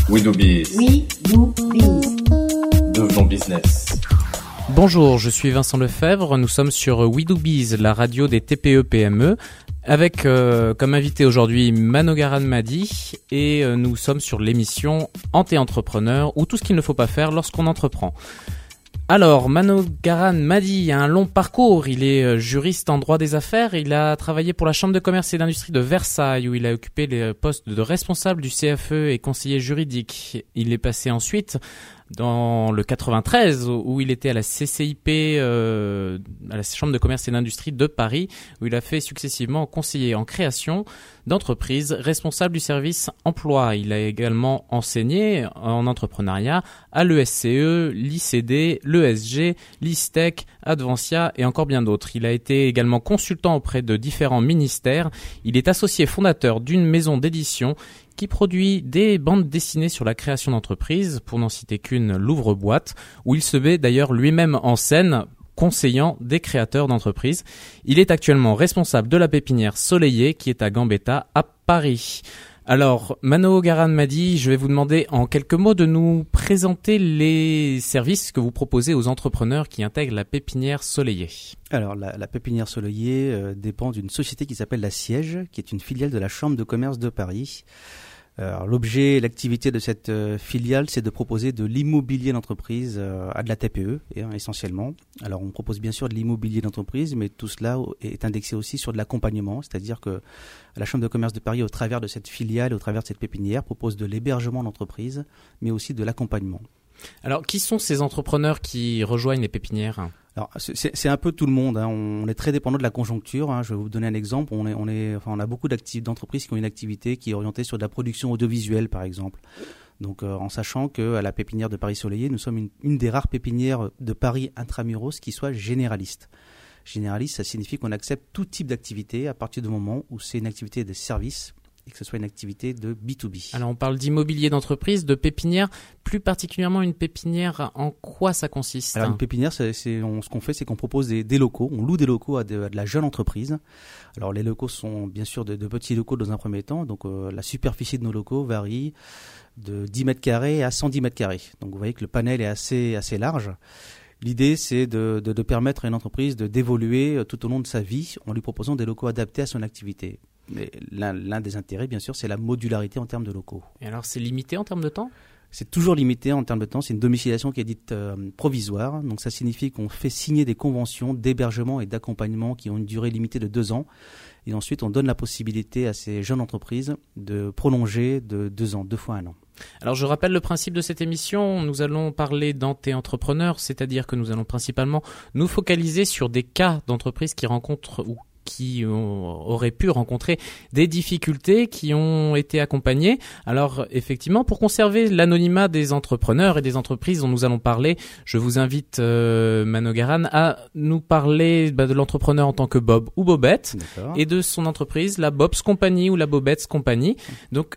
We do biz. We do biz. Devenons business. Bonjour, je suis Vincent Lefebvre, nous sommes sur We do biz, la radio des TPE-PME, avec comme invité aujourd'hui Manogaran Madi, et nous sommes sur l'émission Anté-entrepreneur, ou tout ce qu'il ne faut pas faire lorsqu'on entreprend. Alors, Manogaran Madi a un long parcours, il est juriste en droit des affaires, il a travaillé pour la Chambre de commerce et d'industrie de Versailles où il a occupé les postes de responsable du CFE et conseiller juridique. Il est passé ensuite dans le 93 où il était à la CCIP, à la Chambre de commerce et d'industrie de Paris, où il a fait successivement conseiller en création d'entreprise, responsable du service emploi. Il a également enseigné en entrepreneuriat à l'ESCE, l'ICD, l'ESG, l'ISTEC, Advancia et encore bien d'autres. Il a été également consultant auprès de différents ministères. Il est associé fondateur d'une maison d'édition qui produit des bandes dessinées sur la création d'entreprises, pour n'en citer qu'une, l'Ouvre-boîte, où il se met d'ailleurs lui-même en scène, conseillant des créateurs d'entreprises. Il est actuellement responsable de la pépinière Soleillé, qui est à Gambetta, à Paris. Alors, Manogaran Madi, je vais vous demander en quelques mots de nous présenter les services que vous proposez aux entrepreneurs qui intègrent la pépinière Soleillé. Alors, la pépinière Soleillé dépend d'une société qui s'appelle La Siège, qui est une filiale de la Chambre de commerce de Paris. Alors, l'objet et l'activité de cette filiale, c'est de proposer de l'immobilier d'entreprise à de la TPE, essentiellement. Alors, on propose bien sûr de l'immobilier d'entreprise, mais tout cela est indexé aussi sur de l'accompagnement, c'est-à-dire que la Chambre de commerce de Paris, au travers de cette filiale, au travers de cette pépinière, propose de l'hébergement d'entreprise, mais aussi de l'accompagnement. Alors, qui sont ces entrepreneurs qui rejoignent les pépinières ? Alors, c'est un peu tout le monde, hein. On est très dépendant de la conjoncture, hein. Je vais vous donner un exemple. On a beaucoup d'entreprises qui ont une activité qui est orientée sur de la production audiovisuelle, par exemple. Donc, en sachant qu'à la pépinière de Paris Soleillé, nous sommes une des rares pépinières de Paris intramuros qui soit généraliste. Généraliste, ça signifie qu'on accepte tout type d'activité à partir du moment où c'est une activité de service et que ce soit une activité de B2B. Alors on parle d'immobilier d'entreprise, de pépinière, plus particulièrement une pépinière, en quoi ça consiste ? Alors une pépinière, ce qu'on fait, c'est qu'on propose des locaux, on loue des locaux à de la jeune entreprise. Alors les locaux sont bien sûr de petits locaux dans un premier temps, donc la superficie de nos locaux varie de 10 mètres carrés à 110 mètres carrés. Donc vous voyez que le panel est assez large. L'idée, c'est de permettre à une entreprise d'évoluer tout au long de sa vie en lui proposant des locaux adaptés à son activité. Mais l'un des intérêts, bien sûr, c'est la modularité en termes de locaux. Et alors, c'est limité en termes de temps ? C'est toujours limité en termes de temps. C'est une domiciliation qui est dite provisoire. Donc, ça signifie qu'on fait signer des conventions d'hébergement et d'accompagnement qui ont une durée limitée de 2 ans. Et ensuite, on donne la possibilité à ces jeunes entreprises de prolonger de 2 ans, 2 fois 1 an. Alors je rappelle le principe de cette émission, nous allons parler d'anté-entrepreneurs, c'est-à-dire que nous allons principalement nous focaliser sur des cas d'entreprises qui rencontrent ou qui auraient pu rencontrer des difficultés, qui ont été accompagnés. Alors effectivement, pour conserver l'anonymat des entrepreneurs et des entreprises dont nous allons parler, je vous invite Manogaran à nous parler de l'entrepreneur en tant que Bob ou Bobette. D'accord. Et de son entreprise, la Bob's Company ou la Bobette's Company. Donc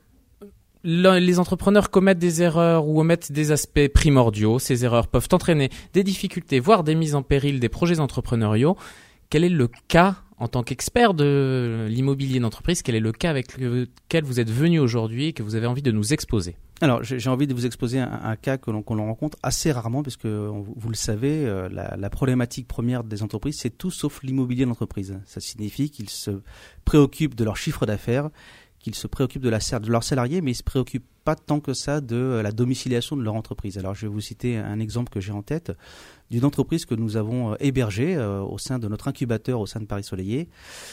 les entrepreneurs commettent des erreurs ou omettent des aspects primordiaux. Ces erreurs peuvent entraîner des difficultés, voire des mises en péril des projets entrepreneuriaux. Quel est le cas, en tant qu'expert de l'immobilier d'entreprise, quel est le cas avec lequel vous êtes venu aujourd'hui et que vous avez envie de nous exposer ? Alors, j'ai envie de vous exposer un cas qu'on rencontre assez rarement, parce que vous le savez, la problématique première des entreprises, c'est tout sauf l'immobilier d'entreprise. Ça signifie qu'ils se préoccupent de leur chiffre d'affaires, qu'ils se préoccupent de leurs salariés, mais ils ne se préoccupent pas tant que ça de la domiciliation de leur entreprise. Alors, je vais vous citer un exemple que j'ai en tête d'une entreprise que nous avons hébergée au sein de notre incubateur au sein de Paris Soleillé.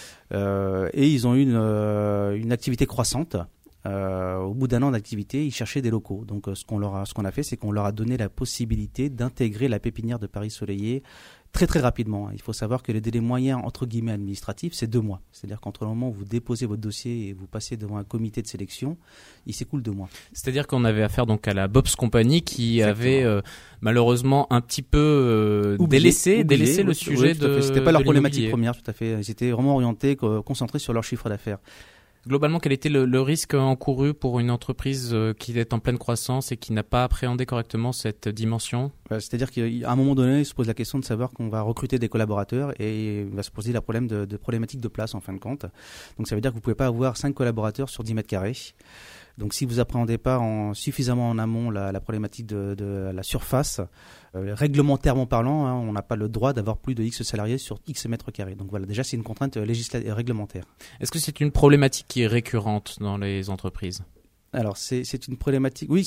Et ils ont eu une activité croissante. Au bout d'1 an d'activité, ils cherchaient des locaux. Donc, ce qu'on a fait, c'est qu'on leur a donné la possibilité d'intégrer la pépinière de Paris Soleillé très très rapidement. Il faut savoir que les délais moyens entre guillemets administratifs, c'est 2 mois. C'est-à-dire qu'entre le moment où vous déposez votre dossier et vous passez devant un comité de sélection, il s'écoule 2 mois. C'est-à-dire qu'on avait affaire donc à la Bob's Company qui avait malheureusement un petit peu délaissé le sujet de c'était pas leur problématique première, tout à fait. Ils étaient vraiment orientés, concentrés sur leur chiffre d'affaires. Globalement, quel était le risque encouru pour une entreprise qui est en pleine croissance et qui n'a pas appréhendé correctement cette dimension ? C'est-à-dire qu'à un moment donné, il se pose la question de savoir qu'on va recruter des collaborateurs et il va se poser la problématique de place en fin de compte. Donc ça veut dire que vous ne pouvez pas avoir 5 collaborateurs sur 10 mètres carrés. Donc si vous appréhendez pas suffisamment en amont la problématique de la surface, réglementairement parlant, on n'a pas le droit d'avoir plus de X salariés sur X mètres carrés. Donc voilà, déjà c'est une contrainte réglementaire. Est-ce que c'est une problématique qui est récurrente dans les entreprises ? Alors c'est une problématique, oui,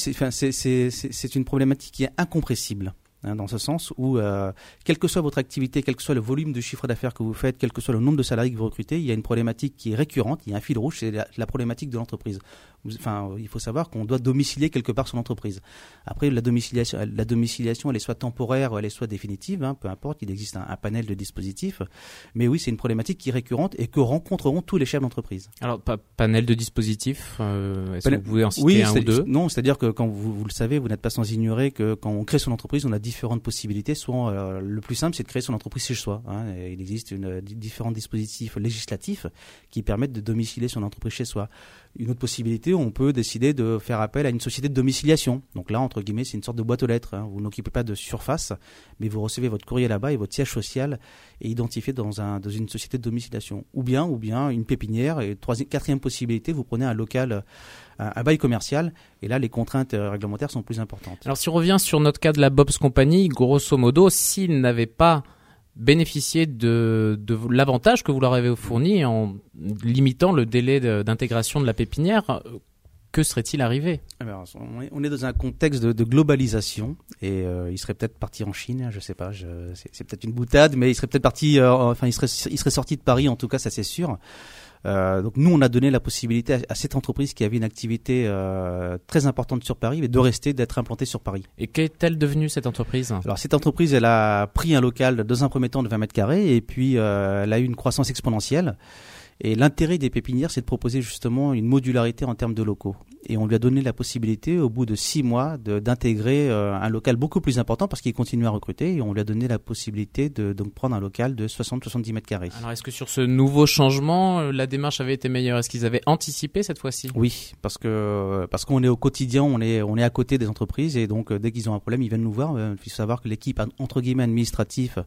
c'est une problématique qui est incompressible. Dans ce sens où, quelle que soit votre activité, quel que soit le volume de chiffre d'affaires que vous faites, quel que soit le nombre de salariés que vous recrutez, il y a une problématique qui est récurrente, il y a un fil rouge, c'est la problématique de l'entreprise. Enfin, il faut savoir qu'on doit domicilier quelque part son entreprise. Après, la domiciliation, elle est soit temporaire, elle est soit définitive, peu importe, il existe un panel de dispositifs. Mais oui, c'est une problématique qui est récurrente et que rencontreront tous les chefs d'entreprise. Alors, panel de dispositifs, est-ce que vous pouvez en citer un ou deux ? Non, c'est-à-dire que quand vous le savez, vous n'êtes pas sans ignorer que quand on crée son entreprise, on a différentes possibilités. Soit le plus simple, c'est de créer son entreprise chez soi. Et il existe différents dispositifs législatifs qui permettent de domicilier son entreprise chez soi. Une autre possibilité, on peut décider de faire appel à une société de domiciliation. Donc là, entre guillemets, c'est une sorte de boîte aux lettres. Vous n'occupez pas de surface, mais vous recevez votre courrier là-bas et votre siège social est identifié dans une société de domiciliation. Ou bien une pépinière. Et quatrième possibilité, vous prenez un local, un bail commercial. Et là, les contraintes réglementaires sont plus importantes. Alors, si on revient sur notre cas de la Bob's Company, grosso modo, s'ils n'avaient pas bénéficier de l'avantage que vous leur avez fourni en limitant le délai d'intégration de la pépinière, que serait-il arrivé ? Alors, on est dans un contexte de globalisation et il serait peut-être parti en Chine, je sais pas, c'est peut-être une boutade, mais il serait peut-être parti, il serait sorti de Paris en tout cas, ça c'est sûr. Donc nous, on a donné la possibilité à cette entreprise qui avait une activité très importante sur Paris, d'être implantée sur Paris. Et qu'est-elle devenue cette entreprise ? Alors cette entreprise, elle a pris un local dans un premier temps de 20 mètres carrés et puis elle a eu une croissance exponentielle. Et l'intérêt des pépinières, c'est de proposer justement une modularité en termes de locaux. Et on lui a donné la possibilité, au bout de 6 mois, d'intégrer un local beaucoup plus important parce qu'il continue à recruter. Et on lui a donné la possibilité de donc prendre un local de 60-70 mètres carrés. Alors, est-ce que sur ce nouveau changement, la démarche avait été meilleure ? Est-ce qu'ils avaient anticipé cette fois-ci ? Oui, parce qu'on est au quotidien, on est à côté des entreprises. Et donc, dès qu'ils ont un problème, ils viennent nous voir. Il faut savoir que l'équipe, entre guillemets, administrative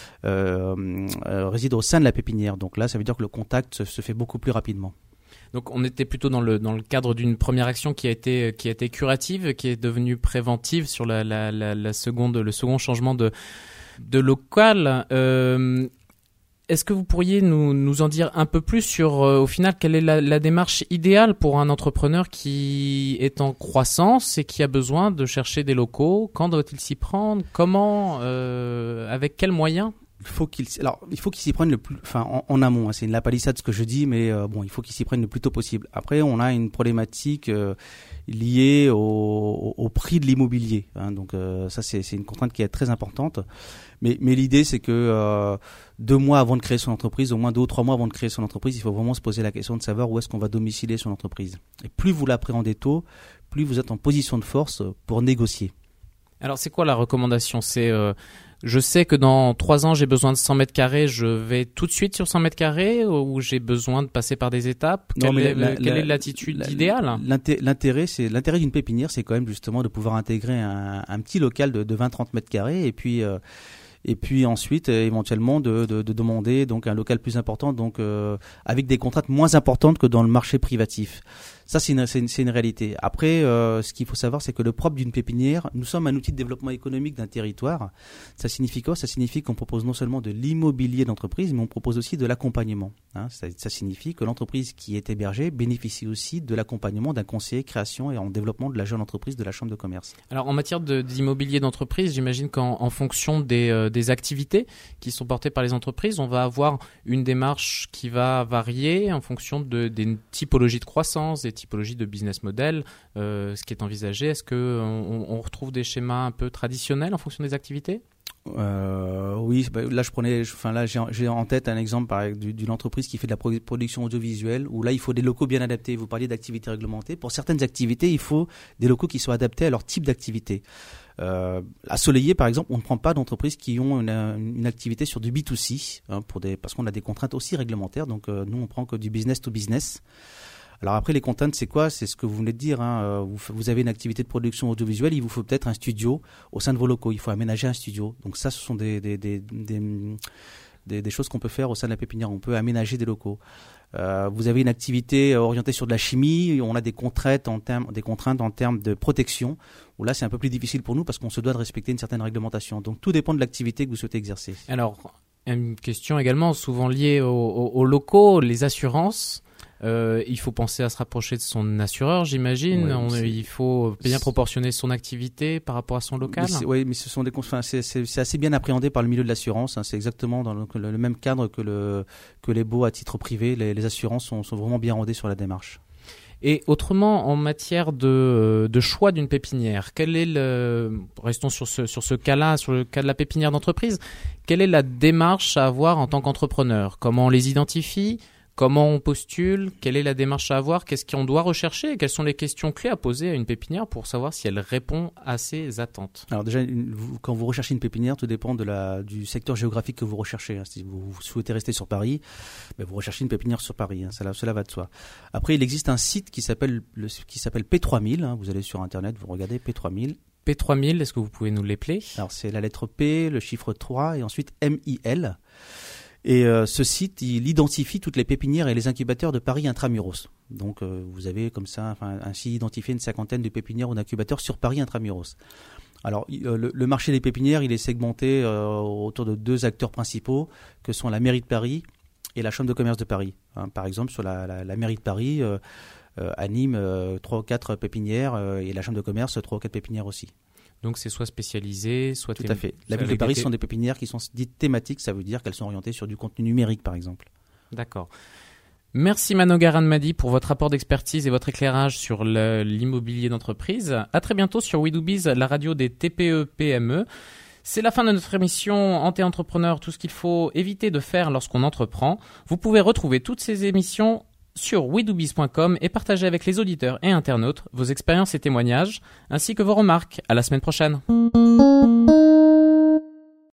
réside au sein de la pépinière. Donc là, ça veut dire que le contact se fait beaucoup plus rapidement. Donc on était plutôt dans le cadre d'une première action qui a été curative, qui est devenue préventive sur le second changement de local. Est-ce que vous pourriez nous en dire un peu plus sur au final quelle est la démarche idéale pour un entrepreneur qui est en croissance et qui a besoin de chercher des locaux ? Quand doit-il s'y prendre ? Comment ? Avec quels moyens ? Il faut qu'il s'y prenne en amont. C'est une lapalissade ce que je dis, mais il faut qu'il s'y prenne le plus tôt possible. Après, on a une problématique liée au prix de l'immobilier. Donc ça, c'est une contrainte qui est très importante. Mais l'idée, c'est que 2 mois avant de créer son entreprise, au moins 2 ou 3 mois avant de créer son entreprise, il faut vraiment se poser la question de savoir où est-ce qu'on va domicilier son entreprise. Et plus vous l'appréhendez tôt, plus vous êtes en position de force pour négocier. Alors, c'est quoi la recommandation ? C'est je sais que dans 3 ans, j'ai besoin de 100 mètres carrés, je vais tout de suite sur 100 mètres carrés ou j'ai besoin de passer par des étapes ? Quelle est l'attitude idéale ? L'intérêt d'une pépinière, c'est quand même justement de pouvoir intégrer un petit local de 20-30 mètres carrés et puis ensuite éventuellement de demander donc un local plus important, donc avec des contraintes moins importantes que dans le marché privatif. Ça, c'est une réalité. Après, ce qu'il faut savoir, c'est que le propre d'une pépinière, nous sommes un outil de développement économique d'un territoire. Ça signifie quoi ? Ça signifie qu'on propose non seulement de l'immobilier d'entreprise, mais on propose aussi de l'accompagnement. Ça signifie que l'entreprise qui est hébergée bénéficie aussi de l'accompagnement d'un conseiller création et en développement de la jeune entreprise de la chambre de commerce. Alors, en matière d'immobilier d'entreprise, j'imagine qu'en fonction des activités qui sont portées par les entreprises, on va avoir une démarche qui va varier en fonction des typologies de croissance, des typologie de business model, ce qui est envisagé. Est-ce qu'on retrouve des schémas un peu traditionnels en fonction des activités ? Oui, là j'ai en tête un exemple d'une entreprise qui fait de la production audiovisuelle où là il faut des locaux bien adaptés. Vous parliez d'activités réglementées. Pour certaines activités, il faut des locaux qui soient adaptés à leur type d'activité. À Soleillet, par exemple, on ne prend pas d'entreprises qui ont une activité sur du B2C parce qu'on a des contraintes aussi réglementaires. Donc nous, on prend que du business to business. Alors après, les contraintes, c'est quoi ? C'est ce que vous venez de dire. Vous avez une activité de production audiovisuelle, il vous faut peut-être un studio au sein de vos locaux. Il faut aménager un studio. Donc ça, ce sont des des choses qu'on peut faire au sein de la pépinière. On peut aménager des locaux. Vous avez une activité orientée sur de la chimie, on a des contraintes en termes de protection, où là c'est un peu plus difficile pour nous parce qu'on se doit de respecter une certaine réglementation. Donc tout dépend de l'activité que vous souhaitez exercer. Alors, une question également souvent liée aux locaux, les assurances. Il faut penser à se rapprocher de son assureur, j'imagine. Il faut bien proportionner son activité par rapport à son local. Mais ce sont c'est assez bien appréhendé par le milieu de l'assurance. Hein. C'est exactement dans le même cadre que les baux à titre privé. Les assurances sont vraiment bien rodées sur la démarche. Et autrement, en matière de choix d'une pépinière, restons sur ce cas-là, sur le cas de la pépinière d'entreprise, quelle est la démarche à avoir en tant qu'entrepreneur? Comment on les identifie? Comment on postule? Quelle est la démarche à avoir? Qu'est-ce qu'on doit rechercher? Quelles sont les questions clés à poser à une pépinière pour savoir si elle répond à ses attentes? Alors déjà, quand vous recherchez une pépinière, tout dépend du secteur géographique que vous recherchez. Si vous souhaitez rester sur Paris, vous recherchez une pépinière sur Paris. Cela va de soi. Après, il existe un site qui s'appelle P3000. Vous allez sur Internet, vous regardez P3000. P3000, est-ce que vous pouvez nous l'épeler? Alors c'est la lettre P, le chiffre 3 et ensuite MIL. Et ce site, il identifie toutes les pépinières et les incubateurs de Paris intramuros. Donc vous avez comme ça, ainsi identifié une cinquantaine de pépinières ou d'incubateurs sur Paris intramuros. Alors le marché des pépinières, il est segmenté autour de 2 acteurs principaux, que sont la mairie de Paris et la chambre de commerce de Paris. Par exemple, sur la mairie de Paris anime 3 ou 4 pépinières et la chambre de commerce 3 ou 4 pépinières aussi. Donc c'est soit spécialisé, soit... Tout à fait. La ville de Paris sont des pépinières qui sont dites thématiques, ça veut dire qu'elles sont orientées sur du contenu numérique par exemple. D'accord. Merci Manogaran Madi pour votre rapport d'expertise et votre éclairage sur l'immobilier d'entreprise. À très bientôt sur We Do Biz, la radio des TPE-PME. C'est la fin de notre émission Anté-Entrepreneur, tout ce qu'il faut éviter de faire lorsqu'on entreprend. Vous pouvez retrouver toutes ces émissions sur wedobiz.com et partager avec les auditeurs et internautes vos expériences et témoignages, ainsi que vos remarques. À la semaine prochaine.